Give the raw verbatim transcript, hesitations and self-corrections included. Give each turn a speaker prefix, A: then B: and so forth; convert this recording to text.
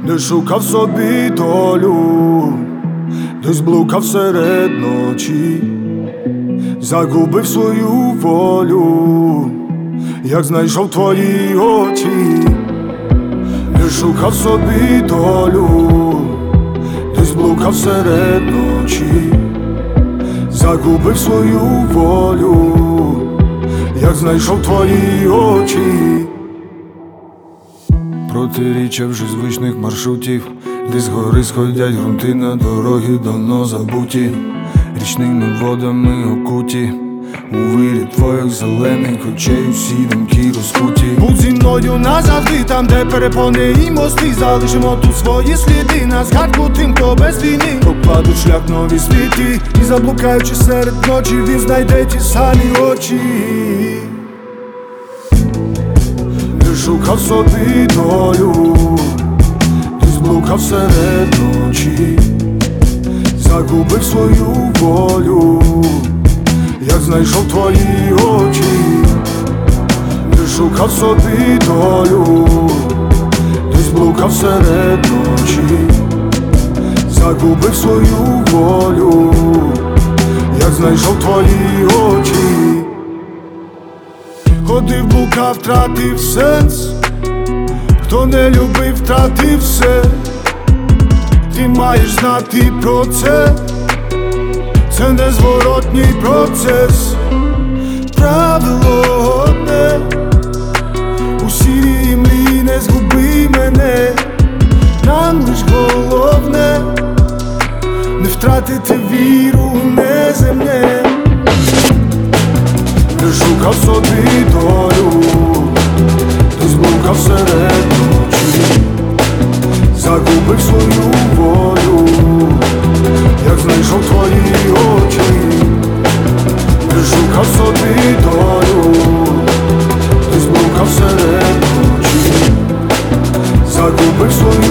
A: Не шукав собі долю, десь блукав серед ночі, загубив свою волю, як знайшов твої очі. Не шукав собі долю, десь блукав серед ночі, загубив свою волю, як знайшов твої очі. Протиріччя вже звичних маршрутів, де згори сходять ґрунти на дороги давно забуті, річними водами окуті, у вирі твоїх зелених очей усі думки розкуті. Будь зі мною назавжди, там де перепони і мости, залишимо тут свої сліди, на згадку тим, хто без війни. Покладуть шлях нові світи, і заблукаючи серед ночі, він знайде ті самі очі. Не шукав собі долю, десь блукав серед ночі, загубив свою волю, як знайшов твої очі. Не шукав собі долю, десь блукав серед ночі, загубив свою волю, як знайшов твої очі. Ходив, блукав, втратив сенс, хто не любив, втратив все. Ти маєш знати про це, це незворотній процес. Правило одне, у сірій мрії не згуби мене. Нам лиш головне не втратити віру в неземне. Не шукав собі долю, десь блукав серед ночі, загубив свою волю, як знайшов твої очі. Не шукав собі долю, десь блукав серед ночі, загубив свою